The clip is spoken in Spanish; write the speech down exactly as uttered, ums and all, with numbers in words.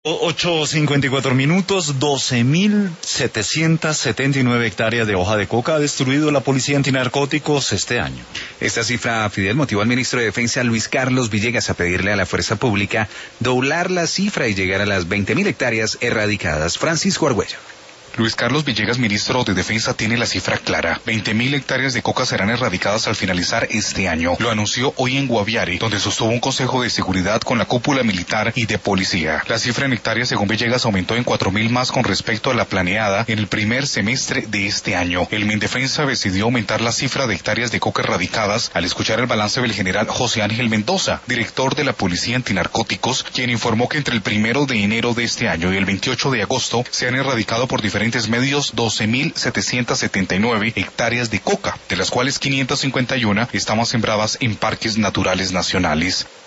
ocho cincuenta y cuatro minutos, doce mil setecientas setenta y nueve hectáreas de hoja de coca ha destruido la Policía Antinarcóticos este año. Esta cifra, Fidel, motivó al ministro de Defensa, Luis Carlos Villegas, a pedirle a la fuerza pública doblar la cifra y llegar a las veinte mil hectáreas erradicadas. Francisco Argüello. Luis Carlos Villegas, ministro de Defensa, tiene la cifra clara. veinte mil hectáreas de coca serán erradicadas al finalizar este año. Lo anunció hoy en Guaviare, donde sostuvo un consejo de seguridad con la cúpula militar y de policía. La cifra en hectáreas, según Villegas, aumentó en cuatro mil más con respecto a la planeada en el primer semestre de este año. El Mindefensa decidió aumentar la cifra de hectáreas de coca erradicadas al escuchar el balance del general José Ángel Mendoza, director de la Policía Antinarcóticos, quien informó que entre el primero de enero de este año y el veintiocho de agosto se han erradicado por diferentes medios doce mil setecientas setenta y nueve hectáreas de coca, de las cuales quinientas cincuenta y una estaban sembradas en parques naturales nacionales.